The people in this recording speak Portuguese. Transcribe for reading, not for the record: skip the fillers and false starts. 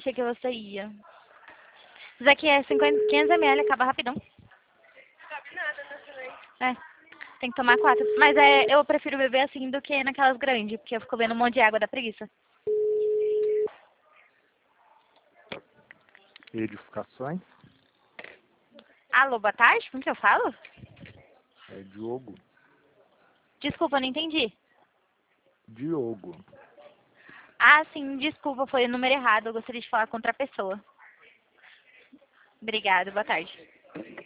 Achei que você ia. Isso aqui é 500 ml, acaba rapidão. Não cabe nada nessa daí. É, tem que tomar 4. Mas eu prefiro beber assim do que naquelas grandes, porque eu fico bebendo um monte de água da preguiça. Edificações? Alô, boa tarde? Como que eu falo? É Diogo. Desculpa, não entendi. Diogo. Ah, sim, desculpa, foi o número errado. Eu gostaria de falar com outra pessoa. Obrigada, boa tarde.